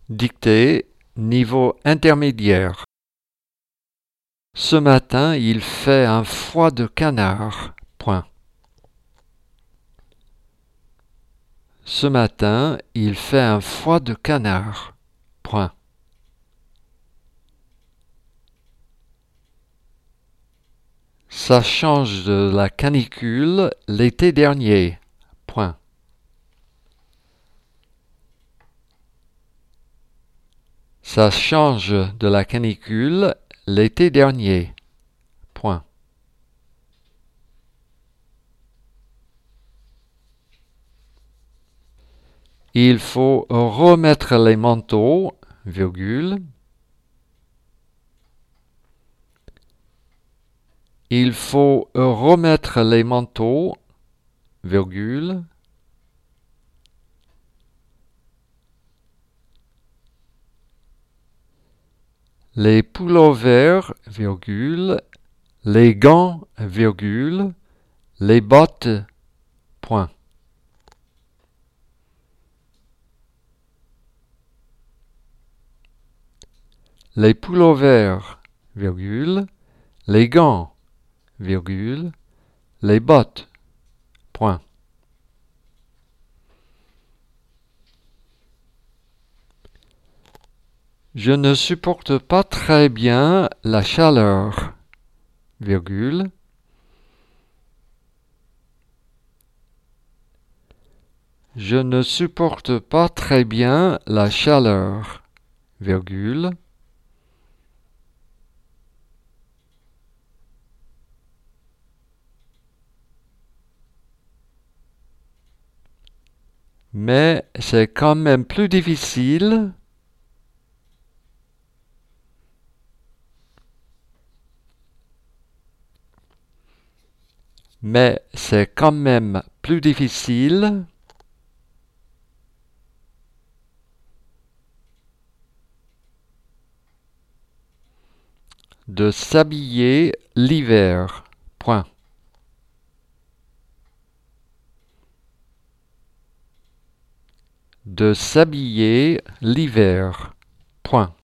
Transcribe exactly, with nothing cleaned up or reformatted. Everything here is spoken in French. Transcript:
Dictée, niveau intermédiaire. Ce matin, il fait un foie de canard. Point. Ce matin, il fait un foie de canard. Point. Ça change de la canicule l'été dernier. Point. Ça change de la canicule l'été dernier. Point. Il faut remettre les manteaux, virgule. Il faut remettre les manteaux, virgule. Les pullovers, virgule. Les gants, virgule. Les bottes, point. Les pullovers, virgule. Les gants, virgule. Les bottes, point. Je ne supporte pas très bien la chaleur, virgule. Je ne supporte pas très bien la chaleur, virgule. Mais c'est quand même plus difficile. Mais c'est quand même plus difficile de s'habiller l'hiver. Point. De s'habiller l'hiver. Point.